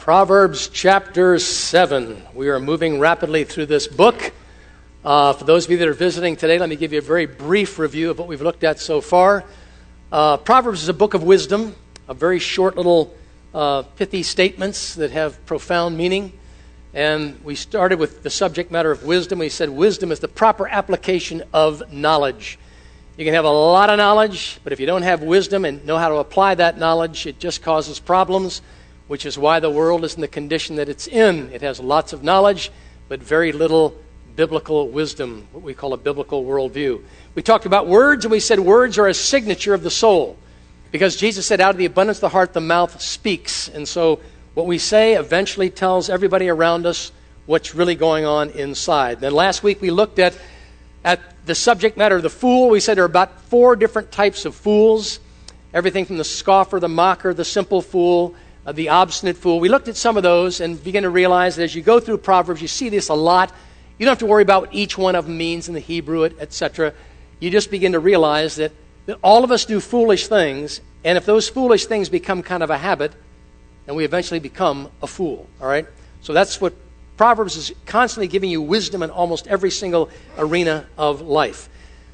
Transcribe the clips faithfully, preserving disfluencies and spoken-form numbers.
Proverbs chapter seven. We are moving rapidly through this book. Uh, for those of you that are visiting today, let me give you a very brief review of what we've looked at so far. Uh, Proverbs is a book of wisdom, a very short little uh, pithy statements that have profound meaning. And we started with the subject matter of wisdom. We said wisdom is the proper application of knowledge. You can have a lot of knowledge, but if you don't have wisdom and know how to apply that knowledge, it just causes problems, which is why the world is in the condition that it's in. It has lots of knowledge, but very little biblical wisdom, what we call a biblical worldview. We talked about words, and we said words are a signature of the soul, because Jesus said, out of the abundance of the heart, the mouth speaks. And so what we say eventually tells everybody around us what's really going on inside. Then last week we looked at, at the subject matter of the fool. We said there are about four different types of fools, everything from the scoffer, the mocker, the simple fool, Uh, the obstinate fool. We looked at some of those and began to realize that as you go through Proverbs, you see this a lot. You don't have to worry about what each one of them means in the Hebrew, et cetera. You just begin to realize that, that all of us do foolish things, and if those foolish things become kind of a habit, then we eventually become a fool, all right? So that's what Proverbs is constantly giving you wisdom in almost every single arena of life.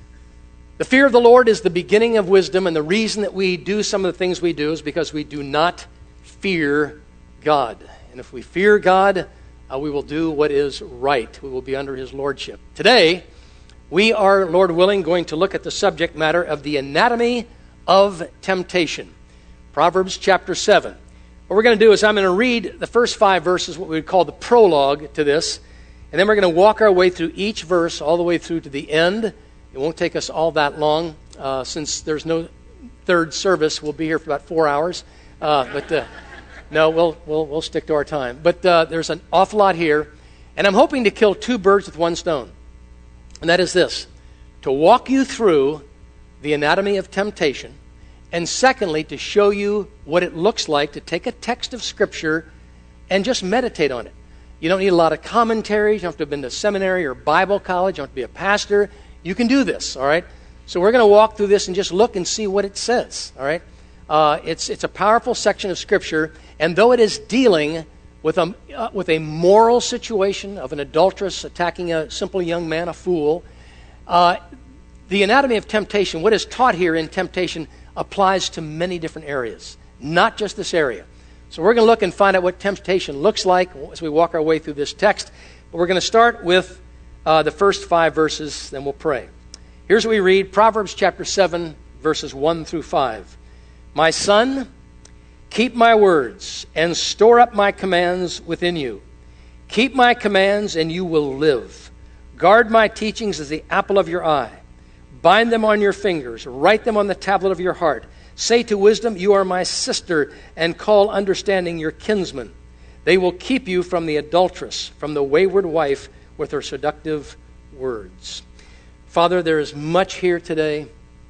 The fear of the Lord is the beginning of wisdom, and the reason that we do some of the things we do is because we do not fear God. And if we fear God, uh, we will do what is right. We will be under His lordship. Today, we are, Lord willing, going to look at the subject matter of the anatomy of temptation. Proverbs chapter seven. What we're going to do is I'm going to read the first five verses, what we would call the prologue to this, and then we're going to walk our way through each verse all the way through to the end. It won't take us all that long. Uh, since there's no third service, we'll be here for about four hours. Uh, but uh, no, we'll, we'll we'll stick to our time. But uh, there's an awful lot here, and I'm hoping to kill two birds with one stone. And that is this: to walk you through the anatomy of temptation, and secondly, to show you what it looks like to take a text of Scripture and just meditate on it. You don't need a lot of commentaries. You don't have to have been to seminary or Bible college. You don't have to be a pastor. You can do this, all right? So we're going to walk through this and just look and see what it says, all right? Uh, it's it's a powerful section of Scripture, and though it is dealing with a uh, with a moral situation of an adulteress attacking a simple young man, a fool, uh, the anatomy of temptation, what is taught here in temptation, applies to many different areas, not just this area. So we're going to look and find out what temptation looks like as we walk our way through this text. But we're going to start with uh, the first five verses, then we'll pray. Here's what we read, Proverbs chapter seven, verses one through five. My son, keep my words and store up my commands within you. Keep my commands and you will live. Guard my teachings as the apple of your eye. Bind them on your fingers. Write them on the tablet of your heart. Say to wisdom, you are my sister, and call understanding your kinsman. They will keep you from the adulteress, from the wayward wife with her seductive words. Father, there is much here today.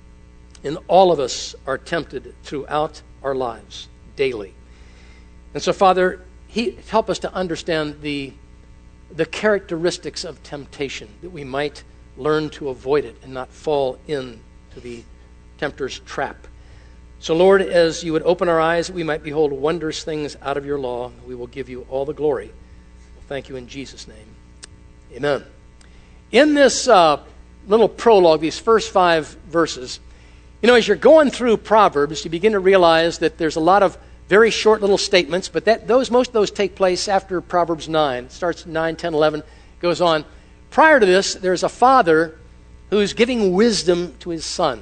And all of us are tempted throughout our lives, daily. And so, Father, he, help us to understand the, the characteristics of temptation, that we might learn to avoid it and not fall into the tempter's trap. So, Lord, as you would open our eyes, that we might behold wondrous things out of your law, we will give you all the glory. Thank you in Jesus' name. Amen. In this uh, little prologue, these first five verses, you know, as you're going through Proverbs, you begin to realize that there's a lot of very short little statements, but that those most of those take place after Proverbs nine. It starts at nine, ten, eleven, goes on. Prior to this, there's a father who's giving wisdom to his son.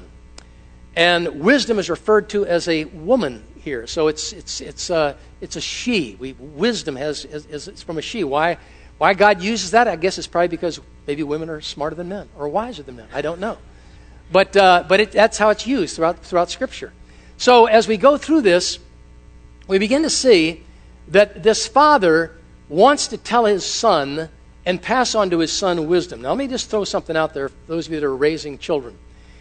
And wisdom is referred to as a woman here. So it's it's it's uh, it's a she. We, wisdom has is, is it's from a she. Why why God uses that? I guess it's probably because maybe women are smarter than men or wiser than men. I don't know. But uh, but it, that's how it's used throughout throughout Scripture. So as we go through this, we begin to see that this father wants to tell his son and pass on to his son wisdom. Now let me just throw something out there for those of you that are raising children.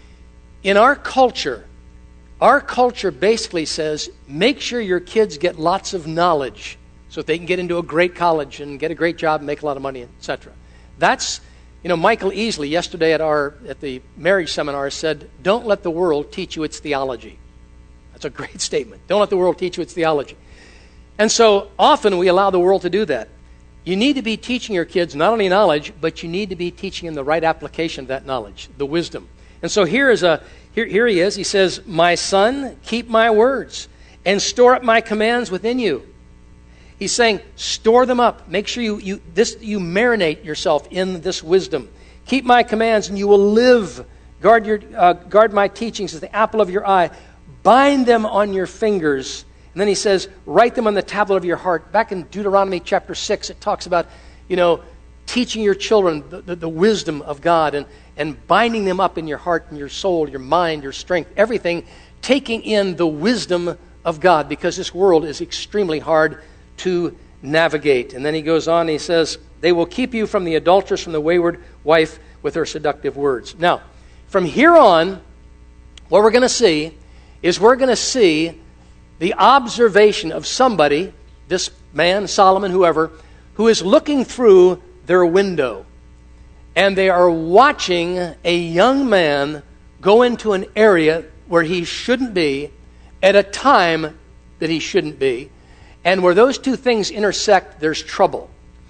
In our culture, our culture basically says, make sure your kids get lots of knowledge so that they can get into a great college and get a great job and make a lot of money, et cetera. That's You know, Michael Easley yesterday at our at the marriage seminar said, don't let the world teach you its theology. That's a great statement. Don't let the world teach you its theology. And so often we allow the world to do that. You need to be teaching your kids not only knowledge, but you need to be teaching them the right application of that knowledge, the wisdom. And so here is a here, here he is. He says, "My son, keep my words and store up my commands within you." He's saying, store them up. Make sure you you this you marinate yourself in this wisdom. Keep my commands, and you will live. Guard your uh, guard my teachings as the apple of your eye. Bind them on your fingers. And then he says, write them on the tablet of your heart. Back in Deuteronomy chapter six, it talks about, you know, teaching your children the, the, the wisdom of God and, and binding them up in your heart and your soul, your mind, your strength, everything, taking in the wisdom of God, because this world is extremely hard to navigate. And then he goes on, he says, they will keep you from the adulteress, from the wayward wife with her seductive words. Now, from here on, what we're going to see is we're going to see the observation of somebody, this man, Solomon, whoever, who is looking through their window. And they are watching a young man go into an area where he shouldn't be at a time that he shouldn't be. And where those two things intersect, there's trouble.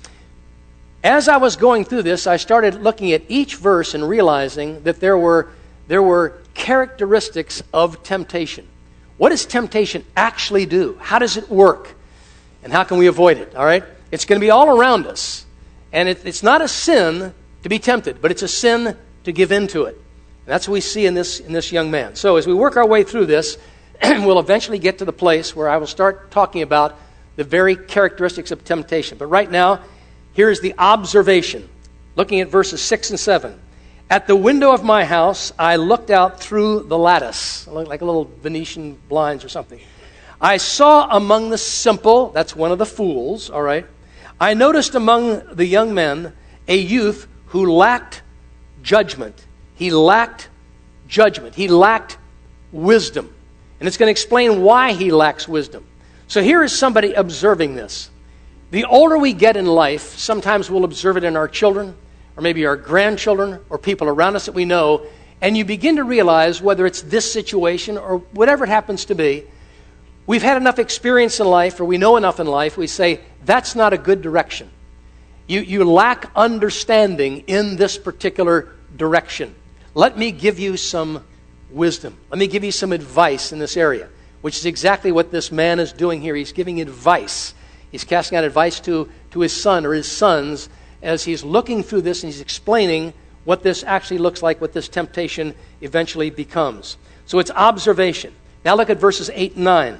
As I was going through this, I started looking at each verse and realizing that there were, there were characteristics of temptation. What does temptation actually do? How does it work? And how can we avoid it? All right? It's going to be all around us. And it, it's not a sin to be tempted, but it's a sin to give in to it. And that's what we see in this, in this young man. So as we work our way through this, we'll eventually get to the place where I will start talking about the very characteristics of temptation. But right now, here's the observation. Looking at verses six and seven. At the window of my house, I looked out through the lattice, like a little Venetian blinds or something. I saw among the simple, that's one of the fools, all right. I noticed among the young men a youth who lacked judgment. He lacked judgment. He lacked wisdom. And it's going to explain why he lacks wisdom. So here is somebody observing this. The older we get in life, sometimes we'll observe it in our children, or maybe our grandchildren, or people around us that we know, and you begin to realize, whether it's this situation or whatever it happens to be, we've had enough experience in life, or we know enough in life, we say, that's not a good direction. You, you lack understanding in this particular direction. Let me give you some wisdom. Let me give you some advice in this area, which is exactly what this man is doing here. He's giving advice. He's casting out advice to, to his son or his sons as he's looking through this, and he's explaining what this actually looks like, what this temptation eventually becomes. So it's observation. Now look at verses eight and nine.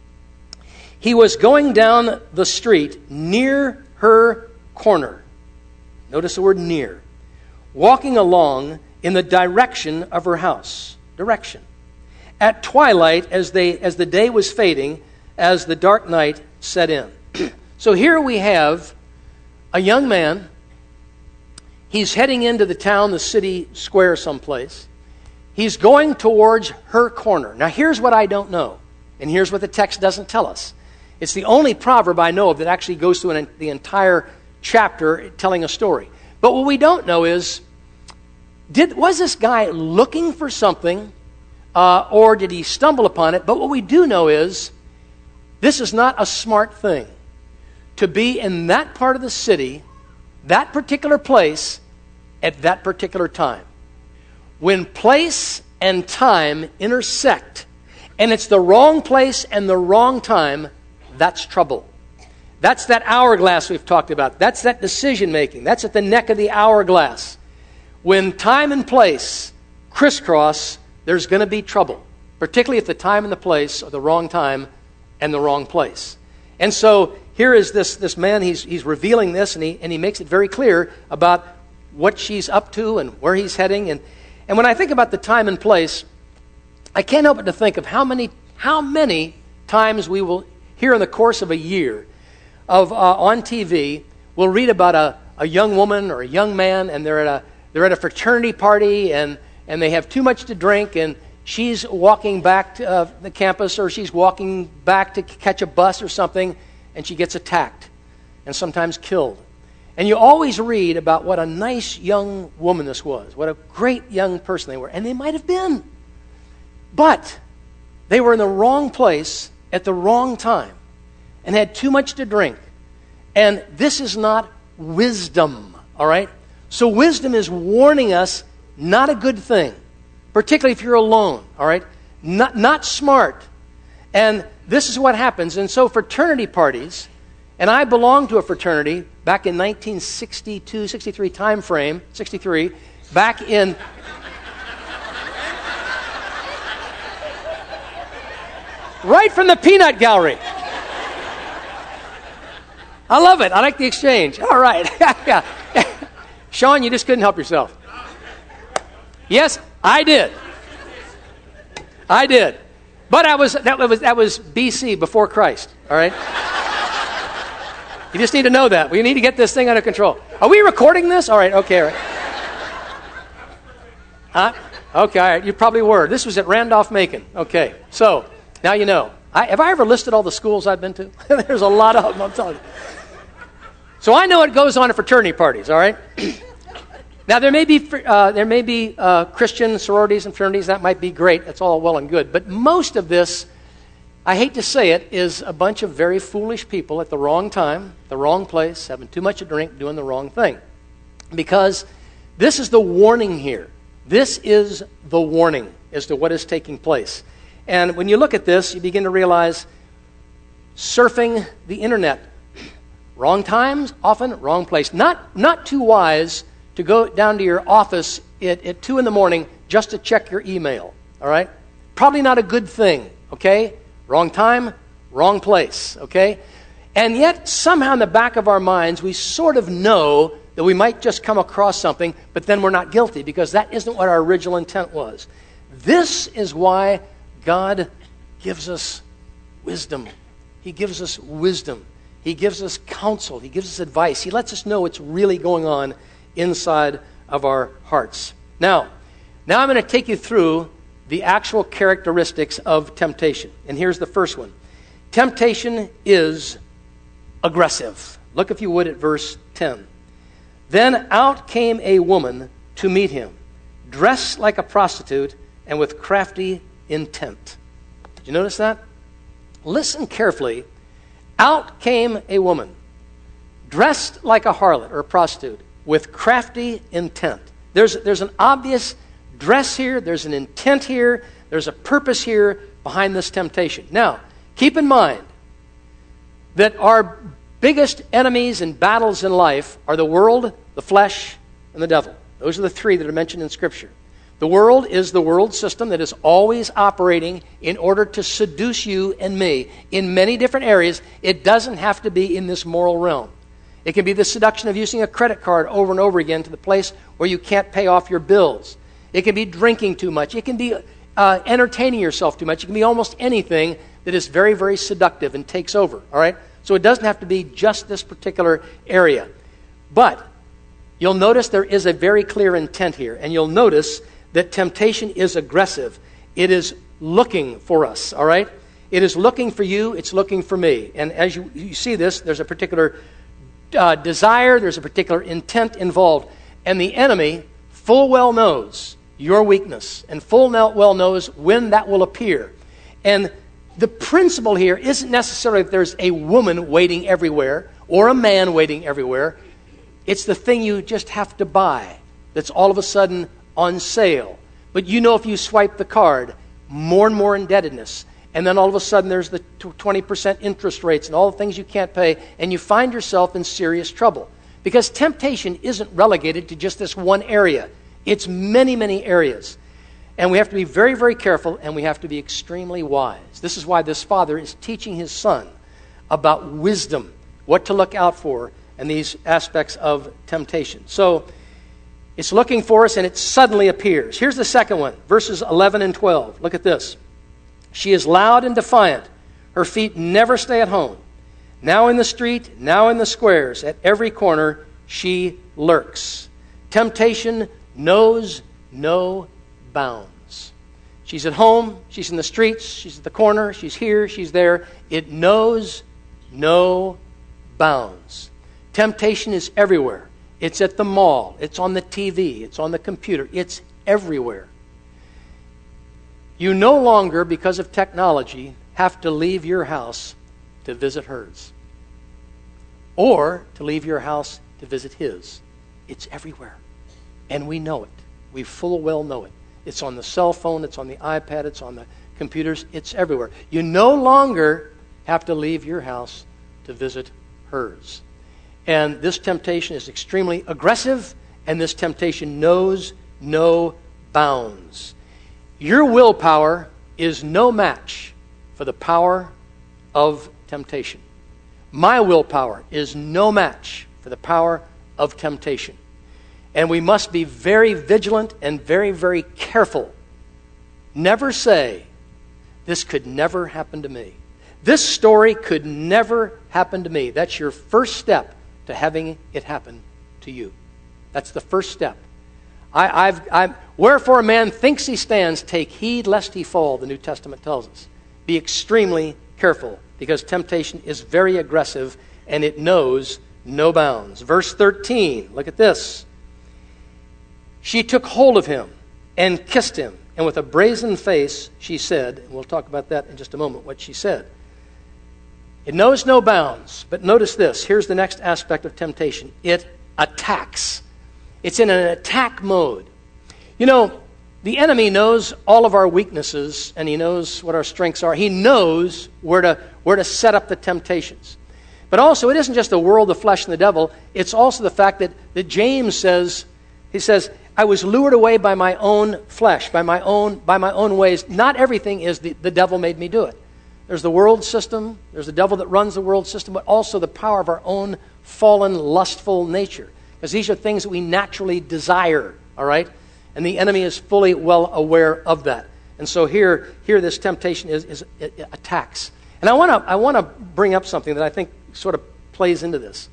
He was going down the street near her corner. Notice the word near. Walking along in the direction of her house. Direction. At twilight, as they as the day was fading, as the dark night set in. So here we have a young man. He's heading into the town, the city square someplace. He's going towards her corner. Now here's what I don't know, and here's what the text doesn't tell us. It's the only proverb I know of that actually goes through an, the entire chapter telling a story. But what we don't know is, did was this guy looking for something, uh, or did he stumble upon it? But what we do know is, this is not a smart thing. To be in that part of the city, that particular place, at that particular time. When place and time intersect, and it's the wrong place and the wrong time, that's trouble. That's that hourglass we've talked about. That's that decision making. That's at the neck of the hourglass. When time and place crisscross, there's going to be trouble. Particularly if the time and the place are the wrong time and the wrong place. And so here is this, this man, he's, he's revealing this, and he, and he makes it very clear about what she's up to and where he's heading. And, and when I think about the time and place, I can't help but to think of how many, how many times we will hear in the course of a year of uh, on T V, we'll read about a, a young woman or a young man, and they're at a they're at a fraternity party, and, and they have too much to drink, and she's walking back to uh, the campus, or she's walking back to catch a bus or something, and she gets attacked and sometimes killed. And you always read about what a nice young woman this was, what a great young person they were, and they might have been. But they were in the wrong place at the wrong time. and had too much to drink. And this is not wisdom, all right? So wisdom is warning us, not a good thing, particularly if you're alone, all right? Not, not smart. And this is what happens. And so fraternity parties, and I belonged to a fraternity back in nineteen sixty-two, sixty-three time frame, sixty-three, back in... right from the peanut gallery. I love it. I like the exchange. All right. Yeah. Sean, you just couldn't help yourself. Yes, I did. I did. But I was that was that was B C, before Christ. All right. You just need to know that. We need to get this thing under control. Are we recording this? All right. Okay. All right. Huh? Okay. All right. You probably were. This was at Randolph-Macon. Okay. So now you know. I, have I ever listed all the schools I've been to? There's a lot of them, I'm telling you. So I know what goes on at fraternity parties, all right? Now, there may be uh, there may be uh, Christian sororities and fraternities. That might be great. That's all well and good. But most of this, I hate to say it, is a bunch of very foolish people at the wrong time, the wrong place, having too much to drink, doing the wrong thing. Because this is the warning here. This is the warning as to what is taking place. And when you look at this, you begin to realize surfing the internet. Wrong times, often wrong place. Not not too wise to go down to your office at, at two in the morning just to check your email. All right? Probably not a good thing, okay? Wrong time, wrong place, okay? And yet, somehow in the back of our minds, we sort of know that we might just come across something, but then we're not guilty because that isn't what our original intent was. This is why God gives us wisdom. He gives us wisdom. He gives us counsel. He gives us advice. He lets us know what's really going on inside of our hearts. Now, now I'm going to take you through the actual characteristics of temptation. And here's the first one. Temptation is aggressive. Look, if you would, at verse ten. Then out came a woman to meet him, dressed like a prostitute and with crafty intent. Did you notice that? Listen carefully. Out came a woman, dressed like a harlot or a prostitute, with crafty intent. There's, there's an obvious dress here. There's an intent here. There's a purpose here behind this temptation. Now, keep in mind that our biggest enemies and battles in life are the world, the flesh, and the devil. Those are the three that are mentioned in Scripture. The world is the world system that is always operating in order to seduce you and me in many different areas. It doesn't have to be in this moral realm. It can be the seduction of using a credit card over and over again to the place where you can't pay off your bills. It can be drinking too much. It can be uh, entertaining yourself too much. It can be almost anything that is very, very seductive and takes over. All right? So it doesn't have to be just this particular area. But you'll notice there is a very clear intent here. And you'll notice that temptation is aggressive. It is looking for us, all right? It is looking for you. It's looking for me. And as you, you see this, there's a particular uh, desire. There's a particular intent involved. And the enemy full well knows your weakness and full well knows when that will appear. And the principle here isn't necessarily that there's a woman waiting everywhere or a man waiting everywhere. It's the thing you just have to buy that's all of a sudden on sale. But you know if you swipe the card, more and more indebtedness. And then all of a sudden there's the twenty percent interest rates and all the things you can't pay. And you find yourself in serious trouble. Because temptation isn't relegated to just this one area. It's many, many areas. And we have to be very, very careful and we have to be extremely wise. This is why this father is teaching his son about wisdom, what to look out for, and these aspects of temptation. So, it's looking for us and it suddenly appears. Here's the second one, verses eleven and twelve. Look at this. She is loud and defiant. Her feet never stay at home. Now in the street, now in the squares, at every corner, she lurks. Temptation knows no bounds. She's at home, she's in the streets, she's at the corner, she's here, she's there. It knows no bounds. Temptation is everywhere. It's at the mall. It's on the T V. It's on the computer. It's everywhere. You no longer, because of technology, have to leave your house to visit hers, or to leave your house to visit his. It's everywhere. And we know it. We full well know it. It's on the cell phone, it's on the iPad, it's on the computers, it's everywhere. You no longer have to leave your house to visit hers. And this temptation is extremely aggressive, and this temptation knows no bounds. Your willpower is no match for the power of temptation. My willpower is no match for the power of temptation. And we must be very vigilant and very, very careful. Never say, this could never happen to me. This story could never happen to me. That's your first step to having it happen to you. That's the first step. I, I've, I'm, Wherefore a man thinks he stands, take heed lest he fall, the New Testament tells us. Be extremely careful, because temptation is very aggressive and it knows no bounds. Verse thirteen, look at this. She took hold of him and kissed him, and with a brazen face she said, and we'll talk about that in just a moment, what she said. It knows no bounds, but notice this. Here's the next aspect of temptation. It attacks. It's in an attack mode. You know, the enemy knows all of our weaknesses, and he knows what our strengths are. He knows where to, where to set up the temptations. But also, it isn't just the world, the flesh, and the devil. It's also the fact that, that James says, he says, I was lured away by my own flesh, by my own, by my own ways. Not everything is the, the devil made me do it. There's the world system, there's the devil that runs the world system, but also the power of our own fallen, lustful nature. Because these are things that we naturally desire, all right? And the enemy is fully well aware of that. And so here, here this temptation is, is it, it attacks. And I want to I want to bring up something that I think sort of plays into this.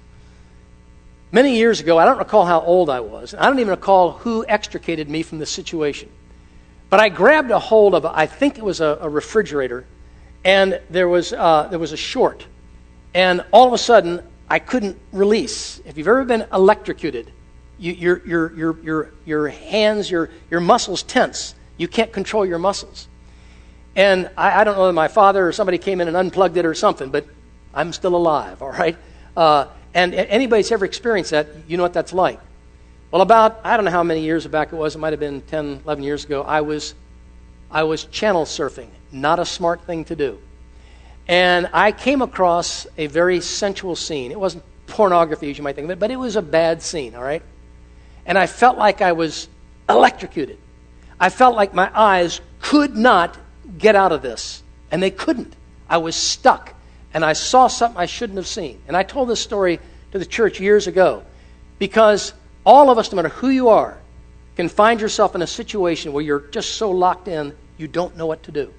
Many years ago, I don't recall how old I was. I don't even recall who extricated me from this situation. But I grabbed a hold of, I think it was a, a refrigerator, and there was uh, there was a short. And all of a sudden, I couldn't release. If you've ever been electrocuted, you, your, your, your, your, your hands, your, your muscles tense. You can't control your muscles. And I, I don't know whether my father or somebody came in and unplugged it or something, but I'm still alive, all right? Uh, and anybody that's ever experienced that, you know what that's like. Well, about, I don't know how many years back it was, it might have been ten, eleven years ago, I was, I was channel surfing. Not a smart thing to do. And I came across a very sensual scene. It wasn't pornography, as you might think of it, but it was a bad scene, all right? And I felt like I was electrocuted. I felt like my eyes could not get out of this, and they couldn't. I was stuck, and I saw something I shouldn't have seen. And I told this story to the church years ago, because all of us, no matter who you are, can find yourself in a situation where you're just so locked in, you don't know what to do.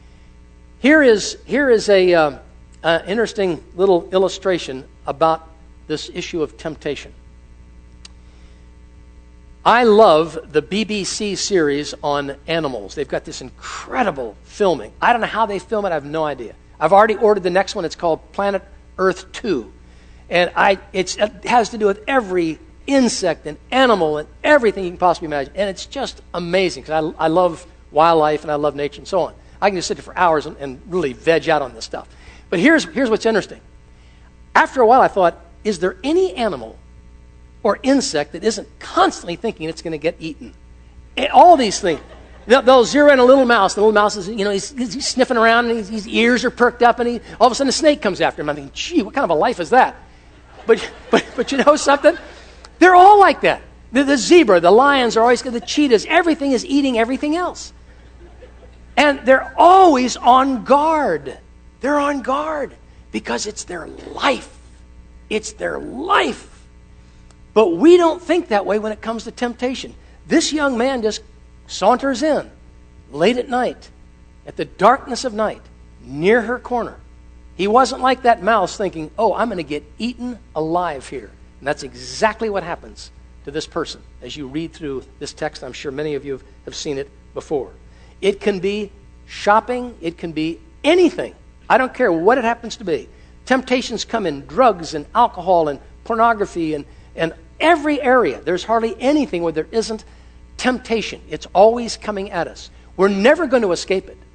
Here is, here is a uh, uh, interesting little illustration about this issue of temptation. I love the B B C series on animals. They've got this incredible filming. I don't know how they film it. I have no idea. I've already ordered the next one. It's called Planet Earth two. And I, it's, it has to do with every insect and animal and everything you can possibly imagine. And it's just amazing, because I, I love wildlife and I love nature and so on. I can just sit there for hours and, and really veg out on this stuff. But here's, here's what's interesting. After a while, I thought, is there any animal or insect that isn't constantly thinking it's going to get eaten? And all these things. They'll, they'll zero in a little mouse. The little mouse is, you know, he's, he's sniffing around, and his, his ears are perked up, and he, all of a sudden a snake comes after him. I'm thinking, gee, what kind of a life is that? But, but, but you know something? They're all like that. The, the zebra, the lions are always, the cheetahs, everything is eating everything else. And they're always on guard. They're on guard because it's their life. It's their life. But we don't think that way when it comes to temptation. This young man just saunters in late at night, at the darkness of night, near her corner. He wasn't like that mouse thinking, oh, I'm going to get eaten alive here. And that's exactly what happens to this person. As you read through this text, I'm sure many of you have seen it before. It can be shopping. It can be anything. I don't care what it happens to be. Temptations come in drugs and alcohol and pornography and, and every area. There's hardly anything where there isn't temptation. It's always coming at us. We're never going to escape it.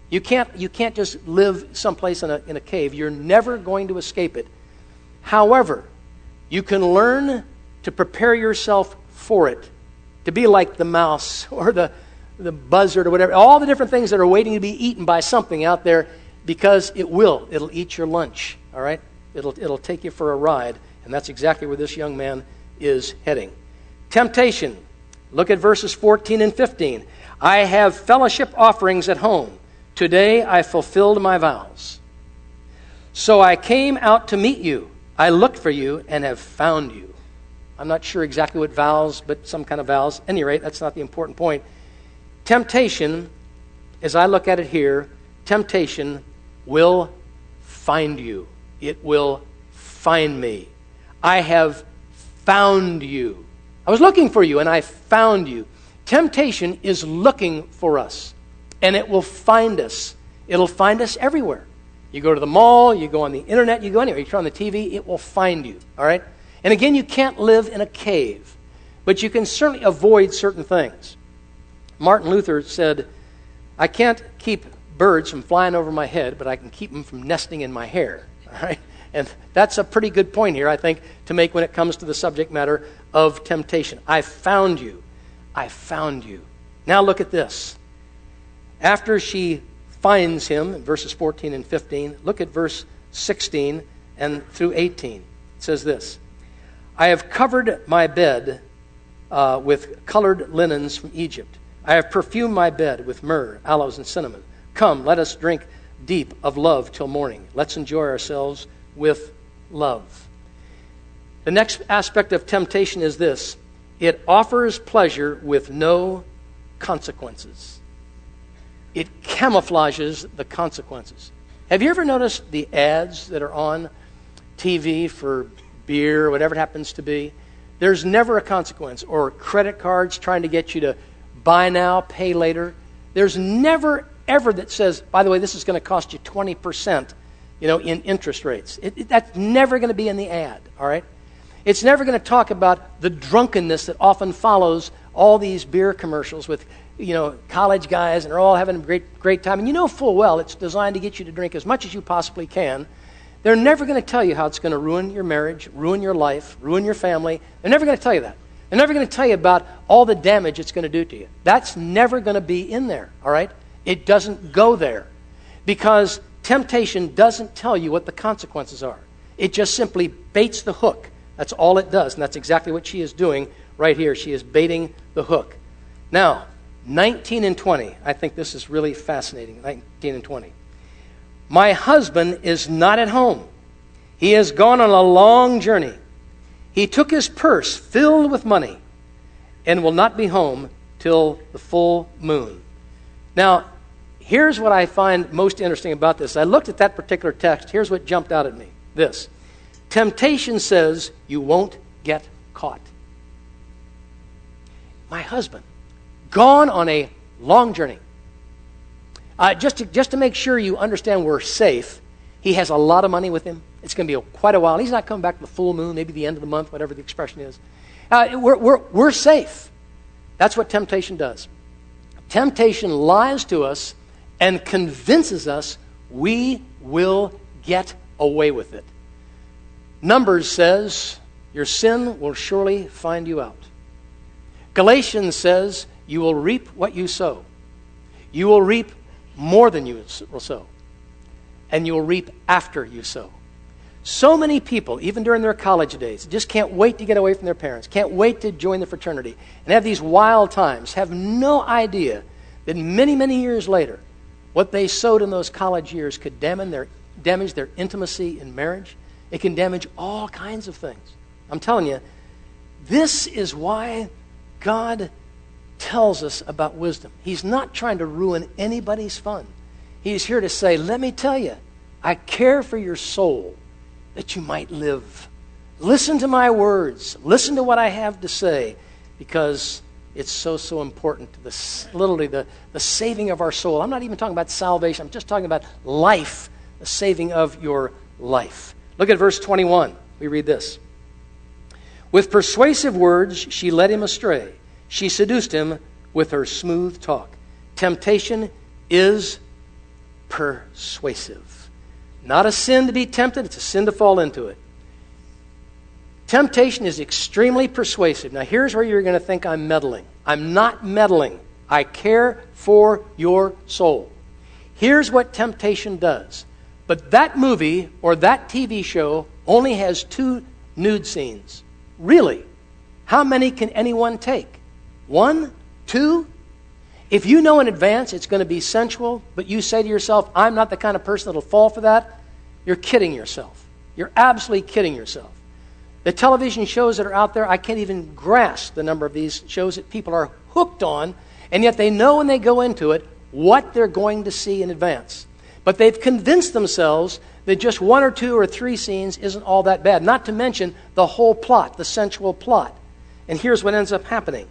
You can't, you can't just live someplace in a, in a cave. You're never going to escape it. However, you can learn to prepare yourself for it, to be like the mouse or the, the buzzard or whatever, all the different things that are waiting to be eaten by something out there, because it will. It'll eat your lunch, all right? It'll, it'll take you for a ride, and that's exactly where this young man is heading. Temptation. Look at verses fourteen and fifteen. I have fellowship offerings at home. Today I fulfilled my vows. So I came out to meet you. I looked for you and have found you. I'm not sure exactly what vows, but some kind of vows. At any rate, that's not the important point. Temptation, as I look at it here, temptation will find you. It will find me. I have found you. I was looking for you and I found you. Temptation is looking for us, and it will find us. It'll find us everywhere. You go to the mall, you go on the internet, you go anywhere, you turn on the T V, it will find you, all right? And again, you can't live in a cave, but you can certainly avoid certain things. Martin Luther said, I can't keep birds from flying over my head, but I can keep them from nesting in my hair, all right? And that's a pretty good point here, I think, to make when it comes to the subject matter of temptation. I found you. I found you. Now look at this. After she finds him, in verses fourteen and fifteen, look at verse sixteen and through eighteen. It says this, I have covered my bed uh, with colored linens from Egypt. I have perfumed my bed with myrrh, aloes, and cinnamon. Come, let us drink deep of love till morning. Let's enjoy ourselves with love. The next aspect of temptation is this. It offers pleasure with no consequences. It camouflages the consequences. Have you ever noticed the ads that are on T V for beer or whatever it happens to be? There's never a consequence. Or credit cards trying to get you to buy now, pay later. There's never, ever that says, by the way, this is going to cost you twenty percent, you know, in interest rates. It, it, that's never going to be in the ad, all right? It's never going to talk about the drunkenness that often follows all these beer commercials with, you know, college guys, and they're all having a great, great time. And you know full well it's designed to get you to drink as much as you possibly can. They're never going to tell you how it's going to ruin your marriage, ruin your life, ruin your family. They're never going to tell you that. They're never going to tell you about all the damage it's going to do to you. That's never going to be in there, all right? It doesn't go there because temptation doesn't tell you what the consequences are. It just simply baits the hook. That's all it does, and that's exactly what she is doing right here. She is baiting the hook. Now, nineteen and twenty. I think this is really fascinating, nineteen and twenty. My husband is not at home. He has gone on a long journey. He took his purse filled with money and will not be home till the full moon. Now, here's what I find most interesting about this. I looked at that particular text. Here's what jumped out at me. This. Temptation says you won't get caught. My husband, gone on a long journey. Uh, just, to, just to make sure you understand we're safe, he has a lot of money with him. It's going to be a, quite a while. He's not coming back to the full moon, maybe the end of the month, whatever the expression is. Uh, we're, we're, we're safe. That's what temptation does. Temptation lies to us and convinces us we will get away with it. Numbers says, your sin will surely find you out. Galatians says, you will reap what you sow. You will reap more than you will sow. And you will reap after you sow. So many people, even during their college days, just can't wait to get away from their parents, can't wait to join the fraternity, and have these wild times, have no idea that many, many years later, what they sowed in those college years could damage their, damage their intimacy in marriage. It can damage all kinds of things. I'm telling you, this is why God tells us about wisdom. He's not trying to ruin anybody's fun. He's here to say, let me tell you, I care for your soul that you might live. Listen to my words. Listen to what I have to say, because it's so, so important to the, literally the, the saving of our soul. I'm not even talking about salvation. I'm just talking about life, the saving of your life. Look at verse twenty-one. We read this. With persuasive words, she led him astray. She seduced him with her smooth talk. Temptation is persuasive. Not a sin to be tempted, it's a sin to fall into it. Temptation is extremely persuasive. Now here's where you're going to think I'm meddling. I'm not meddling. I care for your soul. Here's what temptation does. But that movie or that T V show only has two nude scenes. Really? How many can anyone take? One? Two? If you know in advance it's going to be sensual, but you say to yourself, I'm not the kind of person that'll fall for that, you're kidding yourself. You're absolutely kidding yourself. The television shows that are out there, I can't even grasp the number of these shows that people are hooked on, and yet they know when they go into it what they're going to see in advance. But they've convinced themselves that just one or two or three scenes isn't all that bad, not to mention the whole plot, the sensual plot. And here's what ends up happening.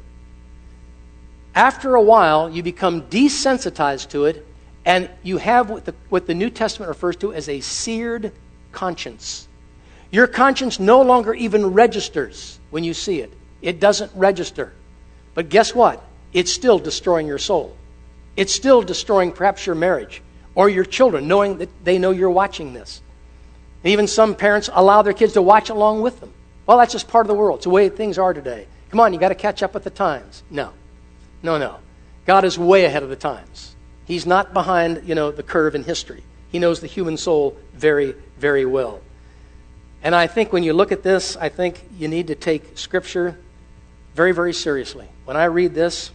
After a while, you become desensitized to it, and you have what the, what the New Testament refers to as a seared conscience. Your conscience no longer even registers when you see it. It doesn't register. But guess what? It's still destroying your soul. It's still destroying perhaps your marriage or your children, knowing that they know you're watching this. And even some parents allow their kids to watch along with them. Well, that's just part of the world. It's the way things are today. Come on, you got to catch up with the times. No. No, no. God is way ahead of the times. He's not behind, you know, the curve in history. He knows the human soul very, very well. And I think when you look at this, I think you need to take Scripture very, very seriously. When I read this,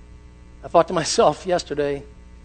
I thought to myself yesterday,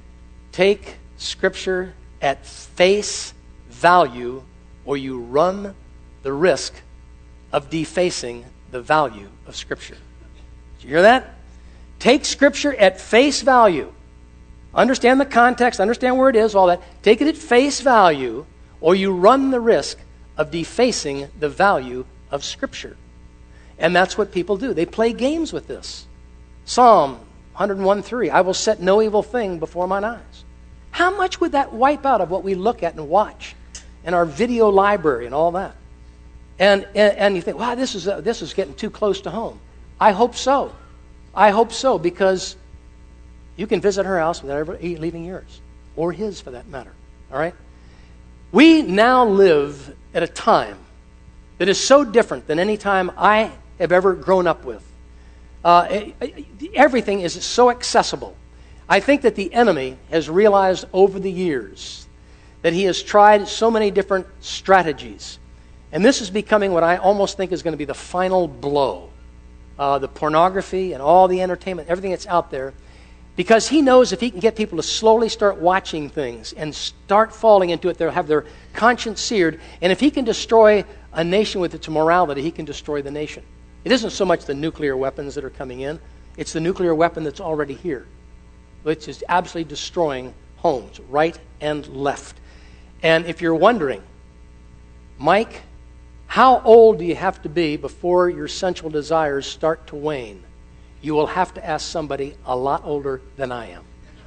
take Scripture at face value or you run the risk of defacing the value of Scripture. Did you hear that? Take Scripture at face value. Understand the context, understand where it is, all that. Take it at face value or you run the risk of defacing the value of Scripture. And that's what people do. They play games with this. Psalm one oh one three, I will set no evil thing before mine eyes. How much would that wipe out of what we look at and watch in our video library and all that? And and, and you think, wow, this is, uh, this is getting too close to home. I hope so. I hope so, because you can visit her house without ever leaving yours, or his for that matter. All right? We now live at a time that is so different than any time I have ever grown up with. Uh, everything is so accessible. I think that the enemy has realized over the years that he has tried so many different strategies. And this is becoming what I almost think is going to be the final blow. Uh, the pornography and all the entertainment, everything that's out there. Because he knows if he can get people to slowly start watching things and start falling into it, they'll have their conscience seared. And if he can destroy a nation with its morality, he can destroy the nation. It isn't so much the nuclear weapons that are coming in. It's the nuclear weapon that's already here, which is absolutely destroying homes, right and left. And if you're wondering, Mike, how old do you have to be before your sensual desires start to wane? You will have to ask somebody a lot older than I am.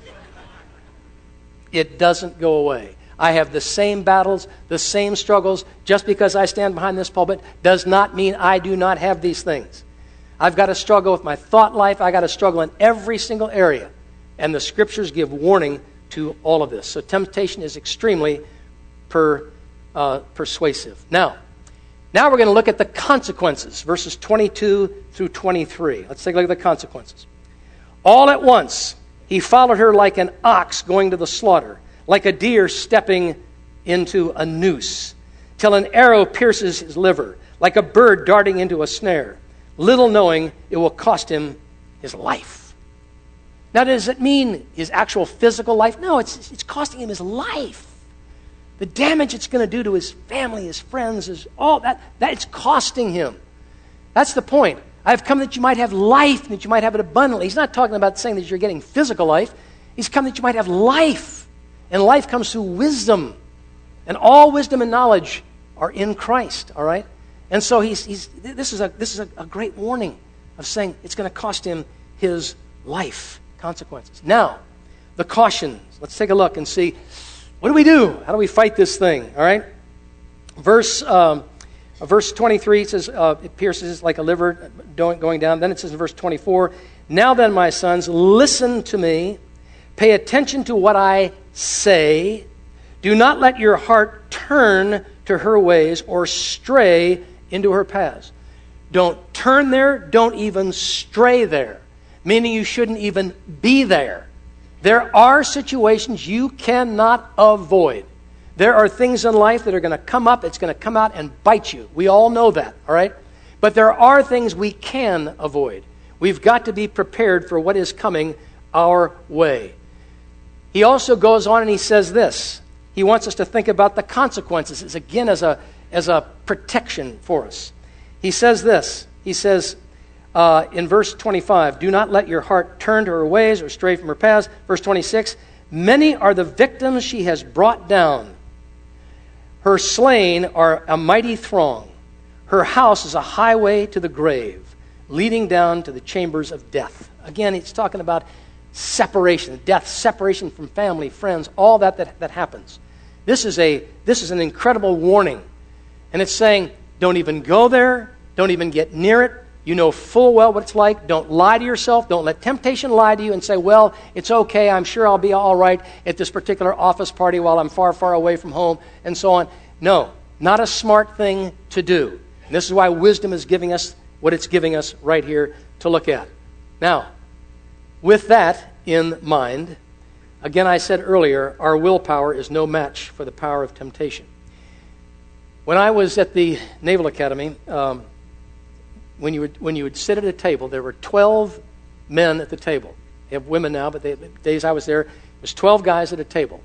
It doesn't go away. I have the same battles, the same struggles. Just because I stand behind this pulpit does not mean I do not have these things. I've got to struggle with my thought life. I've got to struggle in every single area. And the Scriptures give warning to all of this. So temptation is extremely per, uh, persuasive. Now, Now we're going to look at the consequences, verses twenty-two through twenty-three. Let's take a look at the consequences. All at once, he followed her like an ox going to the slaughter, like a deer stepping into a noose, till an arrow pierces his liver, like a bird darting into a snare, little knowing it will cost him his life. Now, does it mean his actual physical life? No, it's, it's costing him his life. The damage it's going to do to his family, his friends, his all that, that it's costing him. That's the point. I have come that you might have life, and that you might have it abundantly. He's not talking about saying that you're getting physical life. He's come that you might have life. And life comes through wisdom. And all wisdom and knowledge are in Christ, all right? And so he's, he's this is, a, this is a, a great warning of saying it's going to cost him his life. Consequences. Now, the cautions. Let's take a look and see, what do we do? How do we fight this thing? All right? Verse um, verse twenty-three says, uh, it pierces like a liver going down. Then it says in verse twenty-four, now then, my sons, listen to me. Pay attention to what I say, do not let your heart turn to her ways or stray into her paths. Don't turn there, don't even stray there, meaning you shouldn't even be there. There are situations you cannot avoid. There are things in life that are going to come up, it's going to come out and bite you. We all know that, all right? But there are things we can avoid. We've got to be prepared for what is coming our way. He also goes on and he says this. He wants us to think about the consequences. It's again as a, as a protection for us. He says this. He says uh, in verse twenty-five, do not let your heart turn to her ways or stray from her paths. Verse twenty-six, many are the victims she has brought down. Her slain are a mighty throng. Her house is a highway to the grave, leading down to the chambers of death. Again, it's talking about separation, death, separation from family, friends, all that, that that happens. This is a this is an incredible warning. And it's saying, don't even go there, don't even get near it. You know full well what it's like. Don't lie to yourself. Don't let temptation lie to you and say, well, it's okay, I'm sure I'll be all right at this particular office party while I'm far, far away from home, and so on. No, not a smart thing to do. And this is why wisdom is giving us what it's giving us right here to look at. Now, with that in mind, again, I said earlier, our willpower is no match for the power of temptation. When I was at the Naval Academy, um, when you would when you would sit at a table, there were twelve men at the table. They have women now, but they, the days I was there, it was twelve guys at a table.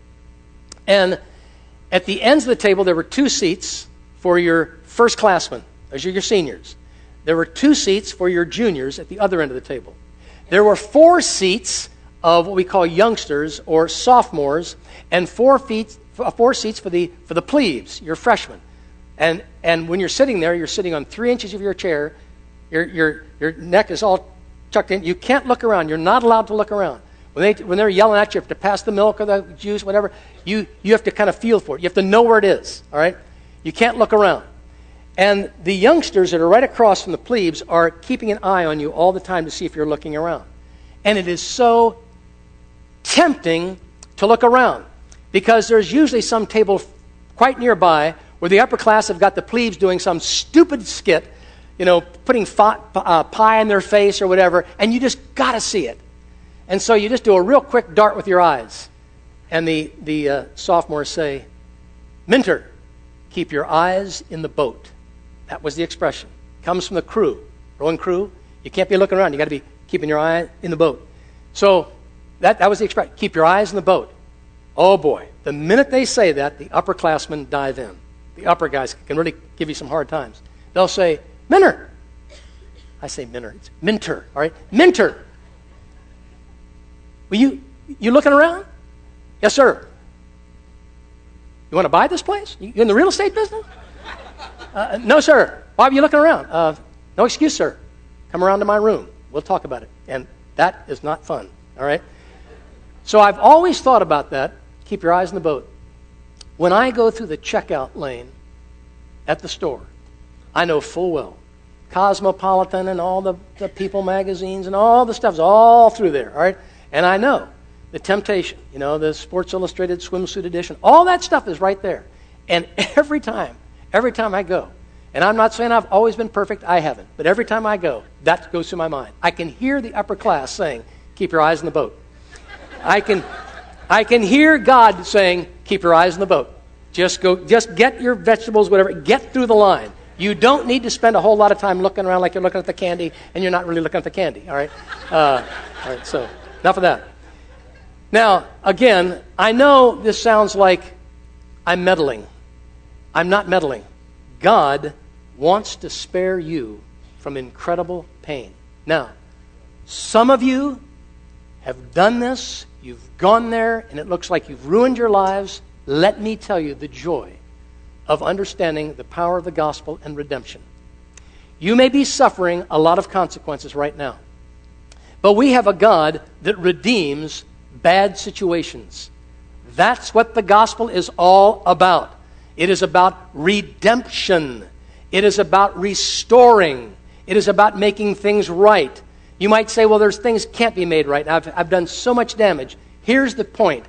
And at the ends of the table, there were two seats for your first classmen. Those are your seniors. There were two seats for your juniors at the other end of the table. There were four seats of what we call youngsters or sophomores, and four, feet, four seats for the for the plebes, your freshmen. And and when you're sitting there, you're sitting on three inches of your chair. Your your your neck is all tucked in. You can't look around. You're not allowed to look around. When they when they're yelling at you, you have to pass the milk or the juice, whatever. You you have to kind of feel for it. You have to know where it is. All right. You can't look around. And the youngsters that are right across from the plebes are keeping an eye on you all the time to see if you're looking around. And it is so tempting to look around because there's usually some table quite nearby where the upper class have got the plebes doing some stupid skit, you know, putting fi- uh, pie in their face or whatever, and you just got to see it. And so you just do a real quick dart with your eyes. And the, the uh, sophomores say, Minter, keep your eyes in the boat. That was the expression. Comes from the crew, rowing crew. You can't be looking around. You got to be keeping your eye in the boat. So that, that was the expression. Keep your eyes in the boat. Oh boy. The minute they say that, the upperclassmen dive in. The upper guys can really give you some hard times. They'll say, Minter. I say Minter. It's Minter, all right? Minter. Well, you, you looking around? Yes, sir. You want to buy this place? You in the real estate business? Uh, no, sir. Why are you looking around? Uh, no excuse, sir. Come around to my room. We'll talk about it. And that is not fun, all right? So I've always thought about that. Keep your eyes in the boat. When I go through the checkout lane at the store, I know full well Cosmopolitan and all the, the People magazines and all the stuff's all through there, all right? And I know the temptation, you know, the Sports Illustrated swimsuit edition, all that stuff is right there. And every time, every time I go, and I'm not saying I've always been perfect, I haven't, but every time I go, that goes through my mind. I can hear the upper class saying, keep your eyes in the boat. I can I can hear God saying, keep your eyes in the boat. Just go, just get your vegetables, whatever, get through the line. You don't need to spend a whole lot of time looking around like you're looking at the candy, and you're not really looking at the candy, all right? Uh, all right, so enough of that. Now, again, I know this sounds like I'm meddling. I'm not meddling. God wants to spare you from incredible pain. Now, some of you have done this, you've gone there, and it looks like you've ruined your lives. Let me tell you the joy of understanding the power of the gospel and redemption. You may be suffering a lot of consequences right now, but we have a God that redeems bad situations. That's what the gospel is all about. It is about redemption. It is about restoring. It is about making things right. You might say, well, there's things can't be made right. I've, I've done so much damage. Here's the point.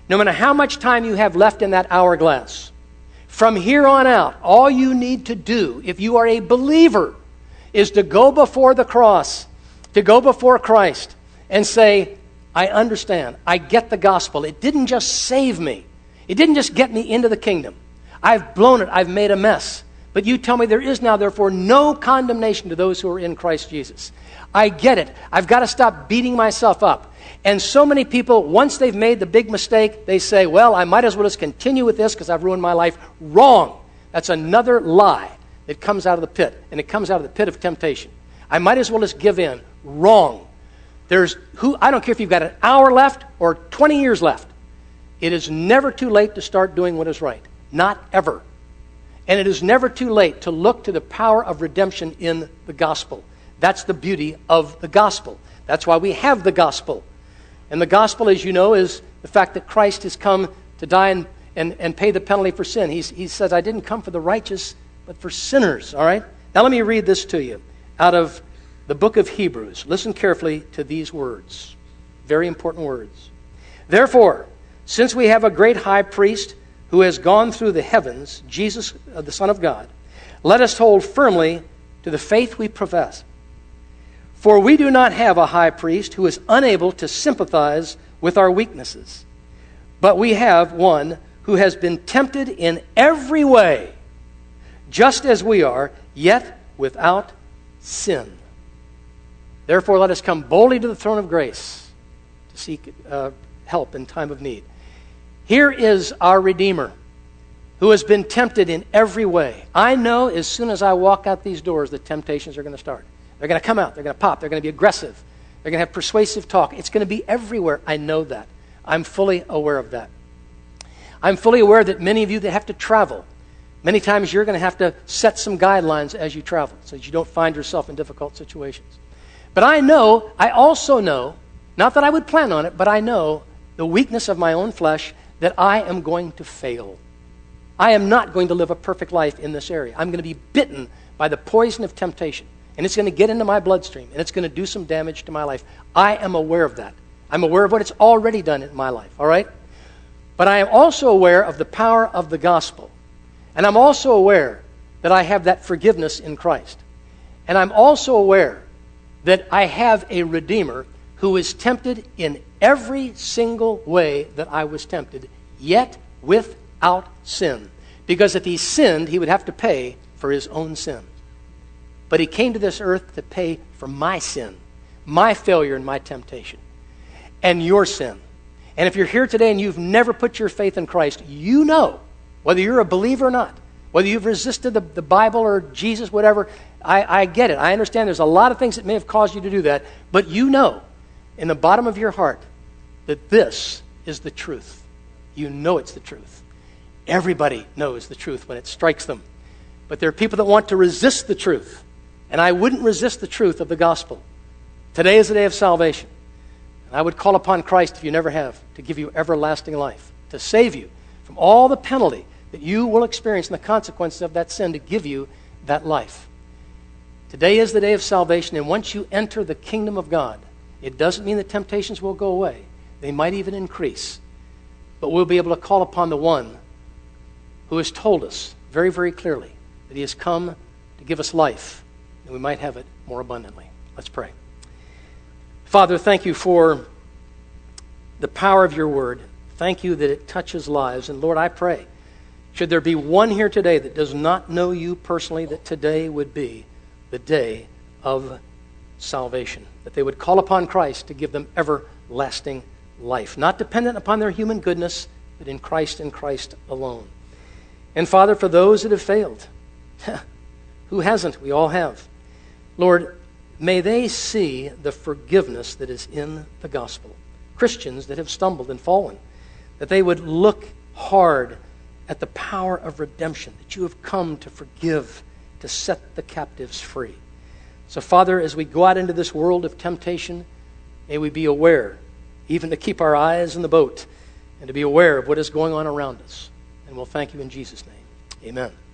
No matter how much time you have left in that hourglass, from here on out, all you need to do, if you are a believer, is to go before the cross, to go before Christ, and say, I understand. I get the gospel. It didn't just save me. It didn't just get me into the kingdom. I've blown it. I've made a mess. But you tell me there is now, therefore, no condemnation to those who are in Christ Jesus. I get it. I've got to stop beating myself up. And so many people, once they've made the big mistake, they say, well, I might as well just continue with this because I've ruined my life. Wrong. That's another lie that comes out of the pit. And it comes out of the pit of temptation. I might as well just give in. Wrong. There's who I don't care if you've got an hour left or twenty years left. It is never too late to start doing what is right. Not ever. And it is never too late to look to the power of redemption in the gospel. That's the beauty of the gospel. That's why we have the gospel. And the gospel, as you know, is the fact that Christ has come to die and, and, and pay the penalty for sin. He's, he says, I didn't come for the righteous, but for sinners. All right? Now let me read this to you out of the book of Hebrews. Listen carefully to these words. Very important words. Therefore, since we have a great high priest who has gone through the heavens, Jesus, uh, the Son of God, let us hold firmly to the faith we profess. For we do not have a high priest who is unable to sympathize with our weaknesses, but we have one who has been tempted in every way, just as we are, yet without sin. Therefore, let us come boldly to the throne of grace to seek uh, help in time of need. Here is our Redeemer who has been tempted in every way. I know as soon as I walk out these doors, the temptations are going to start. They're going to come out. They're going to pop. They're going to be aggressive. They're going to have persuasive talk. It's going to be everywhere. I know that. I'm fully aware of that. I'm fully aware that many of you that have to travel, many times you're going to have to set some guidelines as you travel so that you don't find yourself in difficult situations. But I know, I also know, not that I would plan on it, but I know the weakness of my own flesh that I am going to fail. I am not going to live a perfect life in this area. I'm going to be bitten by the poison of temptation. And it's going to get into my bloodstream. And it's going to do some damage to my life. I am aware of that. I'm aware of what it's already done in my life. All right? But I am also aware of the power of the gospel. And I'm also aware that I have that forgiveness in Christ. And I'm also aware that I have a Redeemer who is tempted in every single way that I was tempted, yet without sin. Because if he sinned, he would have to pay for his own sin. But he came to this earth to pay for my sin, my failure and my temptation, and your sin. And if you're here today and you've never put your faith in Christ, you know, whether you're a believer or not, whether you've resisted the, the Bible or Jesus, whatever, I, I get it. I understand there's a lot of things that may have caused you to do that, but you know in the bottom of your heart that this is the truth. You know it's the truth. Everybody knows the truth when it strikes them. But there are people that want to resist the truth. And I wouldn't resist the truth of the gospel. Today is the day of salvation. And I would call upon Christ, if you never have, to give you everlasting life, to save you from all the penalty that you will experience and the consequences of that sin, to give you that life. Today is the day of salvation, and once you enter the kingdom of God, it doesn't mean that temptations will go away. They might even increase. But we'll be able to call upon the one who has told us very, very clearly that he has come to give us life, and we might have it more abundantly. Let's pray. Father, thank you for the power of your word. Thank you that it touches lives. And Lord, I pray, should there be one here today that does not know you personally, that today would be the day of salvation. That they would call upon Christ to give them everlasting life. Not dependent upon their human goodness, but in Christ and Christ alone. And Father, for those that have failed, who hasn't? We all have. Lord, may they see the forgiveness that is in the gospel. Christians that have stumbled and fallen, that they would look hard at the power of redemption, that you have come to forgive, to set the captives free. So, Father, as we go out into this world of temptation, may we be aware, even to keep our eyes in the boat, and to be aware of what is going on around us. And we'll thank you in Jesus' name. Amen.